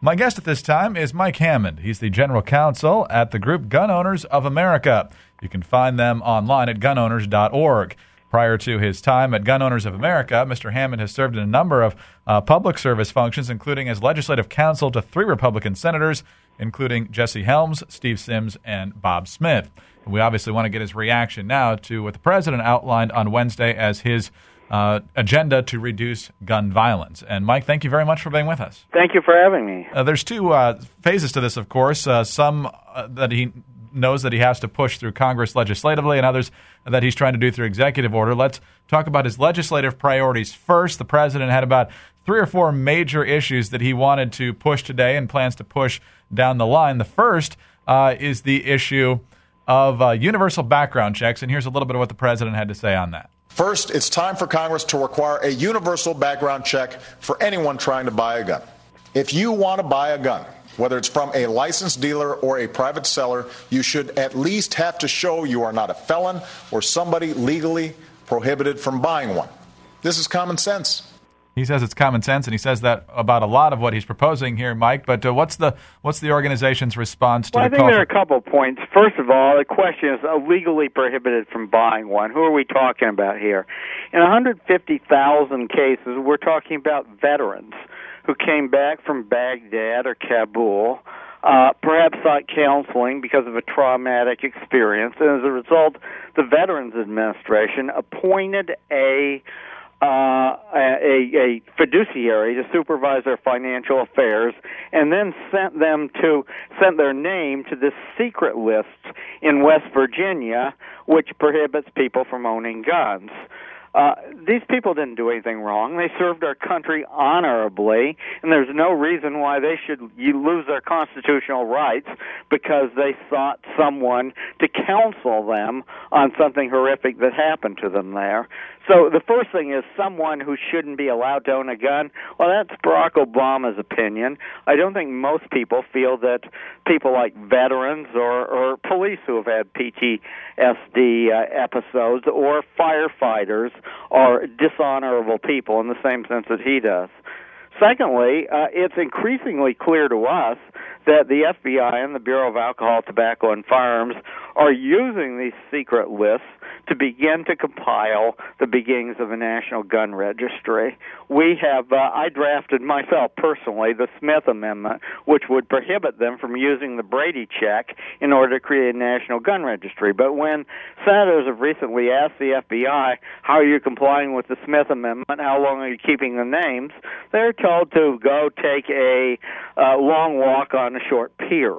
My guest at this time is Mike Hammond. He's the general counsel at the group Gun Owners of America. You can find them online at gunowners.org. Prior to his time at Gun Owners of America, Mr. Hammond has served in a number of public service functions, including as legislative counsel to 3 Republican senators, including Jesse Helms, Steve Sims, and Bob Smith. And we obviously want to get his reaction now to what the president outlined on Wednesday as his agenda to reduce gun violence. And Mike, thank you very much for being with us. Thank you for having me. There's 2 phases to this, of course. Some that he knows that he has to push through Congress legislatively, and others that he's trying to do through executive order. Let's talk about his legislative priorities first. The president had about 3 or 4 major issues that he wanted to push today and plans to push down the line. The first is the issue of universal background checks, and here's a little bit of what the president had to say on that. First, it's time for Congress to require a universal background check for anyone trying to buy a gun. If you want to buy a gun, whether it's from a licensed dealer or a private seller, you should at least have to show you are not a felon or somebody legally prohibited from buying one. This is common sense. He says it's common sense, and he says that about a lot of what he's proposing here, Mike. But what's the organization's response to the call? I think there are a couple of points. First of all, the question is legally prohibited from buying one. Who are we talking about here? In 150,000 cases, we're talking about veterans who came back from Baghdad or Kabul, perhaps sought counseling because of a traumatic experience, and as a result, the Veterans Administration appointed a fiduciary to supervise their financial affairs, and then sent their name to this secret list in West Virginia, which prohibits people from owning guns. These people didn't do anything wrong. They served our country honorably, and there's no reason why they should lose their constitutional rights because they sought someone to counsel them on something horrific that happened to them there. So the first thing is someone who shouldn't be allowed to own a gun. Well, that's Barack Obama's opinion. I don't think most people feel that people like veterans or police who have had PTSD episodes or firefighters are dishonorable people in the same sense that he does. Secondly, it's increasingly clear to us that the FBI and the Bureau of Alcohol, Tobacco, and Firearms are using these secret lists to begin to compile the beginnings of a national gun registry. We have, I drafted myself personally the Smith Amendment, which would prohibit them from using the Brady check in order to create a national gun registry. But when senators have recently asked the FBI, how are you complying with the Smith Amendment, how long are you keeping the names, they're told to go take a long walk on a short pier.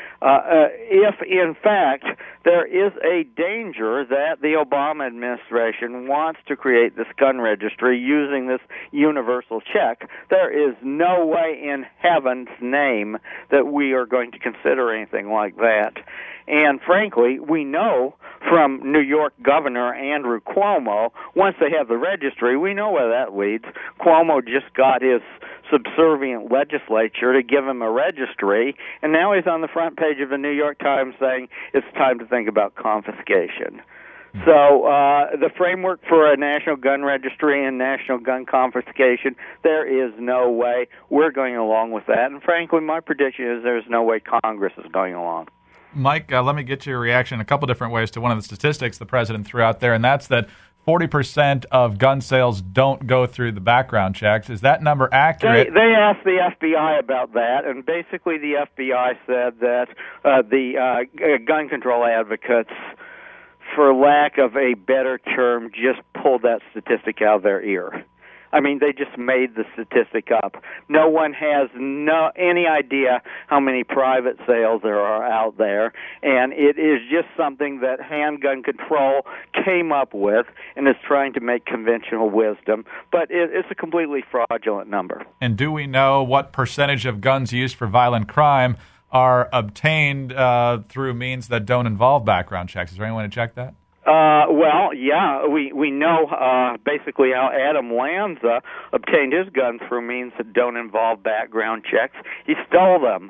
If, in fact, there is a danger that the Obama administration wants to create this gun registry using this universal check, there is no way in heaven's name that we are going to consider anything like that. And frankly, we know from New York Governor Andrew Cuomo, once they have the registry, we know where that leads. Cuomo just got his subservient legislature to give him a registry, and now he's on the front page of the New York Times saying it's time to think about confiscation. So the framework for a national gun registry and national gun confiscation, there is no way we're going along with that. And frankly, my prediction is there's no way Congress is going along. Mike, let me get your reaction in a couple different ways to one of the statistics the president threw out there, and that's that 40% of gun sales don't go through the background checks. Is that number accurate? They asked the FBI about that, and basically the FBI said that the gun control advocates, for lack of a better term, just pulled that statistic out of their ear. I mean, they just made the statistic up. No one has any idea how many private sales there are out there, and it is just something that handgun control came up with and is trying to make conventional wisdom, but it's a completely fraudulent number. And do we know what percentage of guns used for violent crime are obtained through means that don't involve background checks? Is there any way to check that? Well, yeah, we know basically how Adam Lanza obtained his gun through means that don't involve background checks. He stole them.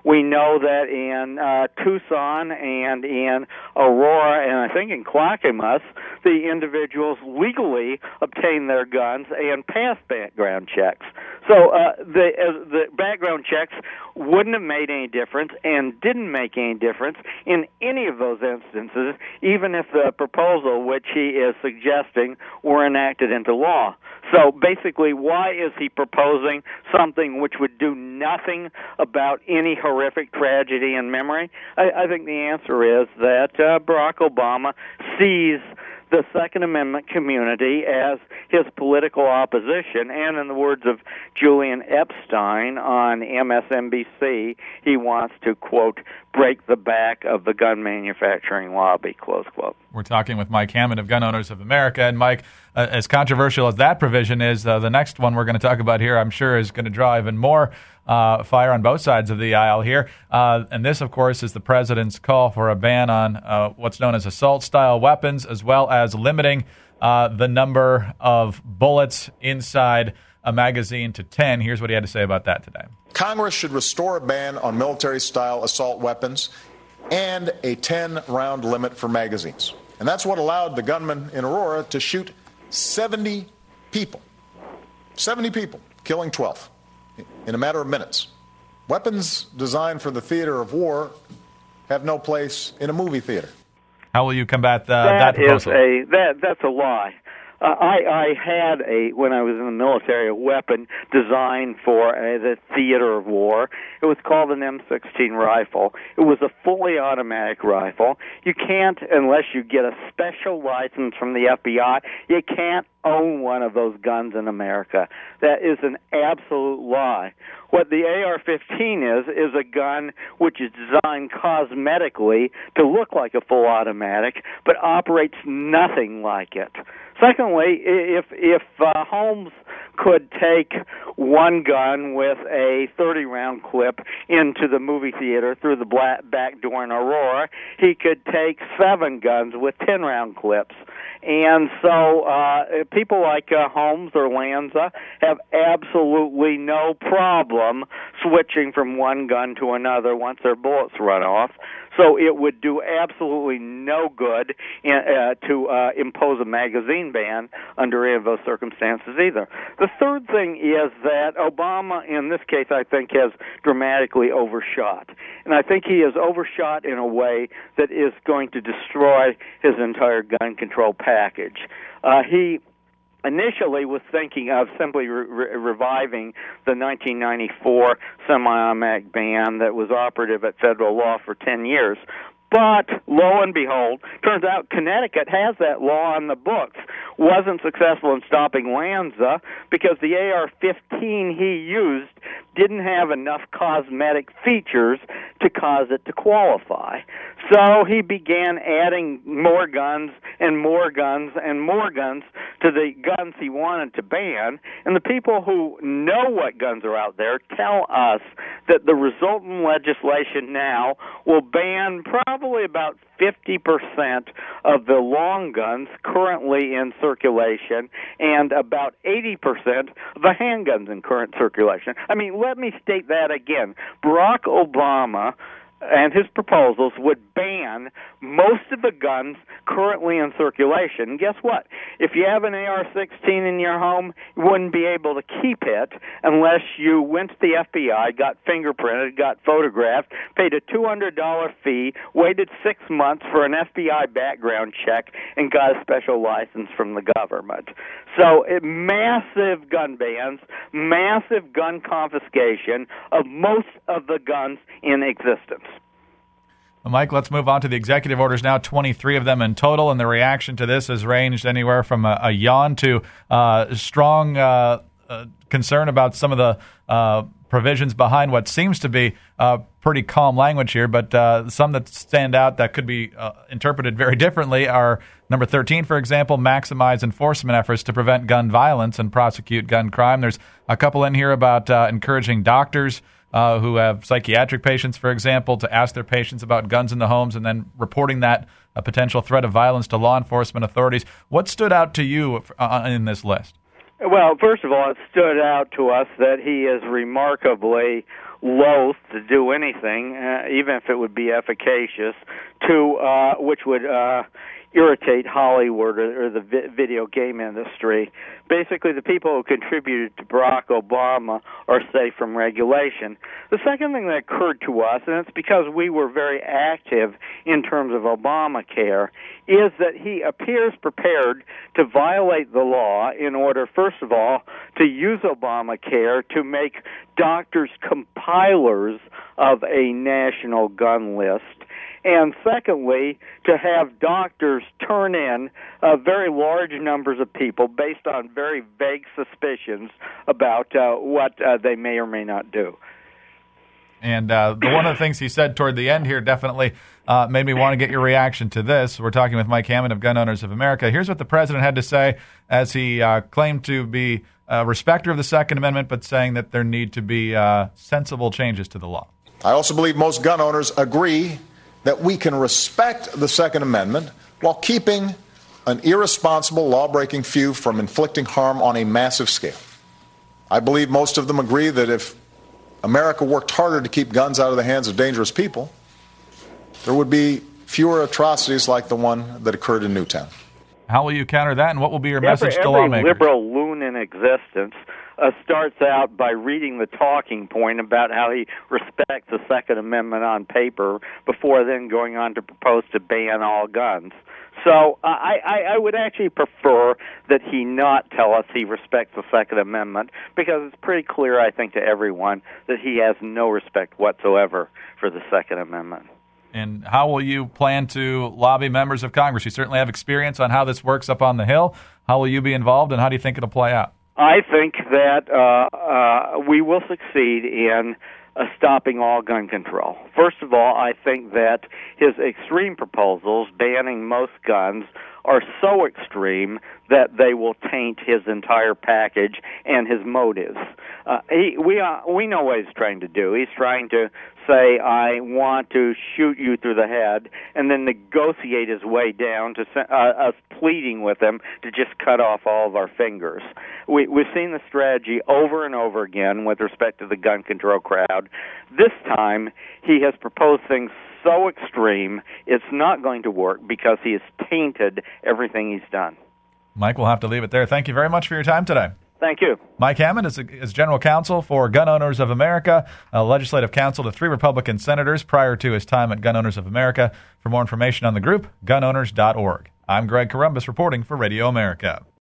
We know that in Tucson and in Aurora and I think in Clackamas, the individuals legally obtained their guns and passed background checks. So the background checks wouldn't have made any difference and didn't make any difference in any of those instances, even if the proposal which he is suggesting were enacted into law. So basically, why is he proposing something which would do nothing about any horrific tragedy in memory? I think the answer is that Barack Obama sees the Second Amendment community as his political opposition, and in the words of Julian Epstein on MSNBC, he wants to, quote, break the back of the gun manufacturing lobby, close quote. We're talking with Mike Hammond of Gun Owners of America. And Mike, as controversial as that provision is, the next one we're going to talk about here, I'm sure, is going to draw even more fire on both sides of the aisle here. And this, of course, is the president's call for a ban on what's known as assault-style weapons, as well as limiting the number of bullets inside a magazine to 10. Here's what he had to say about that today. Congress should restore a ban on military-style assault weapons and a 10-round limit for magazines. And that's what allowed the gunman in Aurora to shoot 70 people. 70 people, killing 12 in a matter of minutes. Weapons designed for the theater of war have no place in a movie theater. How will you combat that proposal? That's a lie. I had when I was in the military, a weapon designed for the theater of war. It was called an M16 rifle. It was a fully automatic rifle. You can't, unless you get a special license from the FBI, you can't own one of those guns in America. That is an absolute lie. What the AR-15 is a gun which is designed cosmetically to look like a full automatic, but operates nothing like it. Secondly, if Holmes could take one gun with a 30-round clip into the movie theater through the back door in Aurora, he could take 7 guns with 10-round clips. And so people like Holmes or Lanza have absolutely no problem switching from one gun to another once their bullets run off. So it would do absolutely no good to impose a magazine ban under any of those circumstances either. The third thing is that Obama, in this case, I think, has dramatically overshot. And I think he has overshot in a way that is going to destroy his entire gun control package. He initially was thinking of simply reviving the 1994 semi-automatic ban that was operative at federal law for 10 years. But, lo and behold, turns out Connecticut has that law on the books. Wasn't successful in stopping Lanza because the AR-15 he used didn't have enough cosmetic features to cause it to qualify. So he began adding more guns and more guns and more guns to the guns he wanted to ban. And the people who know what guns are out there tell us that the resultant legislation now will ban probably about 50% of the long guns currently in circulation and about 80% of the handguns in current circulation. I mean, let me state that again. Barack Obama and his proposals would ban most of the guns currently in circulation. And guess what? If you have an AR-16 in your home, you wouldn't be able to keep it unless you went to the FBI, got fingerprinted, got photographed, paid a $200 fee, waited 6 months for an FBI background check, and got a special license from the government. So massive gun bans, massive gun confiscation of most of the guns in existence. Well, Mike, let's move on to the executive orders now, 23 of them in total, and the reaction to this has ranged anywhere from a yawn to strong concern about some of the provisions behind what seems to be pretty calm language here, but some that stand out that could be interpreted very differently are number 13, for example, maximize enforcement efforts to prevent gun violence and prosecute gun crime. There's a couple in here about encouraging doctors who have psychiatric patients, for example, to ask their patients about guns in the homes and then reporting that a potential threat of violence to law enforcement authorities. What stood out to you in this list? Well, first of all, it stood out to us that he is remarkably loath to do anything, even if it would be efficacious, to which would irritate Hollywood or the video game industry. Basically, the people who contributed to Barack Obama are safe from regulation. The second thing that occurred to us, and it's because we were very active in terms of Obamacare, is that he appears prepared to violate the law in order, first of all, to use Obamacare to make doctors compilers of a national gun list, and secondly, to have doctors turn in very large numbers of people based on very vague suspicions about what they may or may not do. And one of the things he said toward the end here definitely made me want to get your reaction to this. We're talking with Mike Hammond of Gun Owners of America. Here's what the president had to say as he claimed to be a respecter of the Second Amendment, but saying that there need to be sensible changes to the law. I also believe most gun owners agree that we can respect the Second Amendment while keeping an irresponsible, law-breaking few from inflicting harm on a massive scale. I believe most of them agree that if America worked harder to keep guns out of the hands of dangerous people, there would be fewer atrocities like the one that occurred in Newtown. How will you counter that, and what will be your message to lawmakers? Every liberal loon in existence starts out by reading the talking point about how he respects the Second Amendment on paper before then going on to propose to ban all guns. So I would actually prefer that he not tell us he respects the Second Amendment, because it's pretty clear, I think, to everyone that he has no respect whatsoever for the Second Amendment. And how will you plan to lobby members of Congress? You certainly have experience on how this works up on the Hill. How will you be involved, and how do you think it'll play out? I think that we will succeed in stopping all gun control. First of all, I think that his extreme proposals banning most guns are so extreme that they will taint his entire package and his motives. We know what he's trying to do. He's trying to say, I want to shoot you through the head, and then negotiate his way down to us pleading with him to just cut off all of our fingers. We've seen the strategy over and over again with respect to the gun control crowd. This time, he has proposed things so extreme, it's not going to work because he has tainted everything he's done. Mike, we'll have to leave it there. Thank you very much for your time today. Thank you. Mike Hammond is general counsel for Gun Owners of America, legislative counsel to 3 Republican senators prior to his time at Gun Owners of America. For more information on the group, gunowners.org. I'm Greg Columbus reporting for Radio America.